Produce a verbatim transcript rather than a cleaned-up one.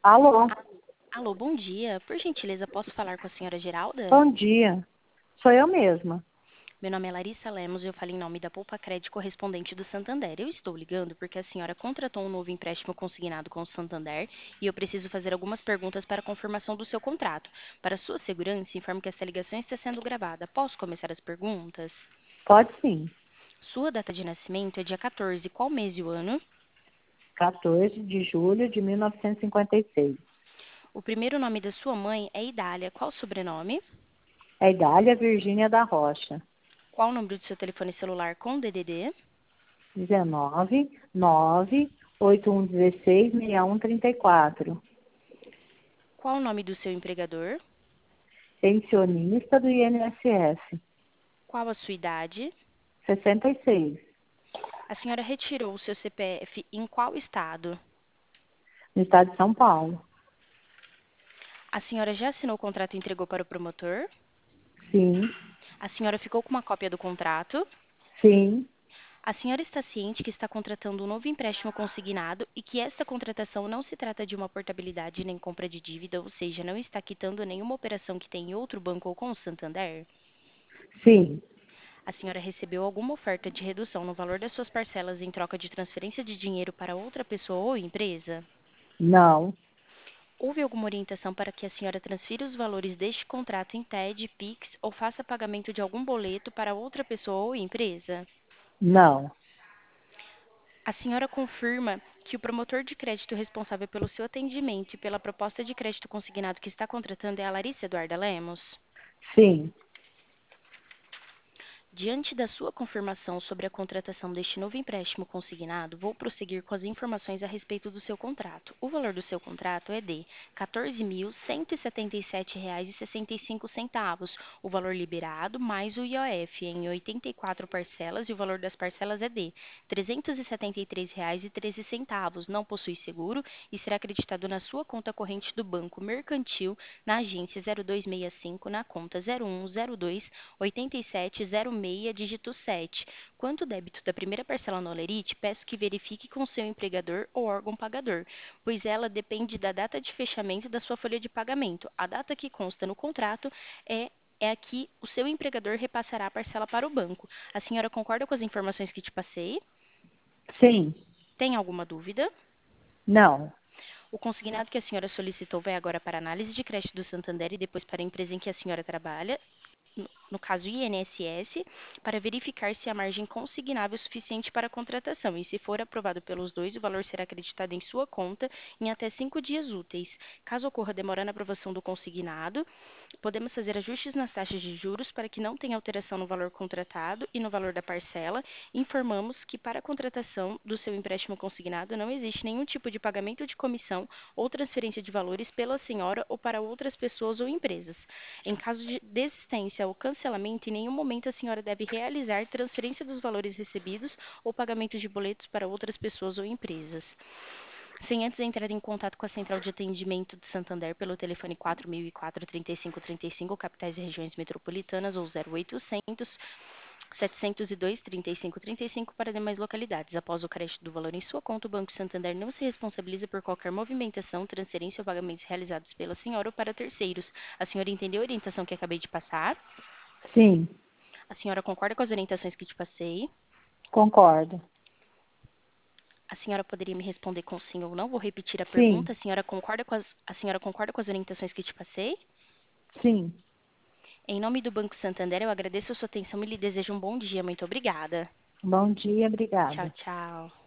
Alô, Alô, bom dia. Por gentileza, posso falar com a senhora Geralda? bom dia. Sou eu mesma. Meu nome é Larissa Lemos e eu falo em nome da Poupa Crédito correspondente do Santander. Eu estou ligando porque a senhora contratou um novo empréstimo consignado com o Santander e eu preciso fazer algumas perguntas para a confirmação do seu contrato. Para sua segurança, informo que essa ligação está sendo gravada. Posso começar as perguntas? Pode sim. Sua data de nascimento é dia quatorze. Qual mês e o ano? quatorze de julho de mil novecentos e cinquenta e seis. O primeiro nome da sua mãe é Idália. Qual o sobrenome? É Idália Virgínia da Rocha. Qual o número do seu telefone celular com D D D? dezenove, nove, oito um um seis, seis um três quatro. Qual o nome do seu empregador? Pensionista do I N S S. Qual a sua idade? sessenta e seis. A senhora retirou o seu C P F em qual estado? No estado de São Paulo. A senhora já assinou o contrato e entregou para o promotor? Sim, A senhora ficou com uma cópia do contrato? sim, A senhora está ciente que está contratando um novo empréstimo consignado e que esta contratação não se trata de uma portabilidade nem compra de dívida, ou seja, não está quitando nenhuma operação que tem em outro banco ou com o Santander? sim. A senhora recebeu alguma oferta de redução no valor das suas parcelas em troca de transferência de dinheiro para outra pessoa ou empresa? Não, Houve alguma orientação para que a senhora transfira os valores deste contrato em T E D, Pix ou faça pagamento de algum boleto para outra pessoa ou empresa? não, A senhora confirma que o promotor de crédito responsável pelo seu atendimento e pela proposta de crédito consignado que está contratando é a Larissa Eduarda Lemos? sim, Diante da sua confirmação sobre a contratação deste novo empréstimo consignado, vou prosseguir com as informações a respeito do seu contrato. O valor do seu contrato é de quatorze mil cento e setenta e sete reais e sessenta e cinco centavos. O valor liberado mais o I O F em oitenta e quatro parcelas e o valor das parcelas é de trezentos e setenta e três reais e treze centavos. Não possui seguro e será acreditado na sua conta corrente do Banco Mercantil na agência zero dois seis cinco na conta zero um zero dois oito sete zero seis, dígito sete. Quanto ao débito da primeira parcela no Olerite, peço que verifique com seu empregador ou órgão pagador, pois ela depende da data de fechamento da sua folha de pagamento. A data que consta no contrato é é a que o seu empregador repassará a parcela para o banco. A senhora concorda com as informações que te passei? sim, Tem alguma dúvida? não, O consignado que a senhora solicitou vai agora para a análise de crédito do Santander e depois para a empresa em que a senhora trabalha, no no caso I N S S, para verificar se há margem consignável suficiente para a contratação. E se for aprovado pelos dois, o valor será acreditado em sua conta em até cinco dias úteis. Caso ocorra demora na aprovação do consignado, podemos fazer ajustes nas taxas de juros para que não tenha alteração no valor contratado e no valor da parcela. Informamos que para a contratação do seu empréstimo consignado não existe nenhum tipo de pagamento de comissão ou transferência de valores pela senhora ou para outras pessoas ou empresas. Em caso de desistência ou cancelamento, em nenhum momento a senhora deve realizar transferência dos valores recebidos ou pagamento de boletos para outras pessoas ou empresas. Sem antes entrar em contato com a Central de Atendimento de Santander pelo telefone quatro mil e quatro, trinta e cinco trinta e cinco, capitais e regiões metropolitanas, ou zero oitocentos, setecentos e dois, trinta e cinco trinta e cinco para demais localidades. Após o crédito do valor em sua conta, o Banco Santander não se responsabiliza por qualquer movimentação, transferência ou pagamentos realizados pela senhora ou para terceiros. A senhora entendeu a orientação que acabei de passar? sim, A senhora concorda com as orientações que te passei? concordo. A senhora poderia me responder com sim ou não? Vou repetir a Sim, pergunta. A senhora concorda com as, a senhora concorda com as orientações que te passei? sim. Em nome do Banco Santander, eu agradeço a sua atenção e lhe desejo um bom dia. Muito obrigada. Bom dia, Tchau, obrigada. tchau.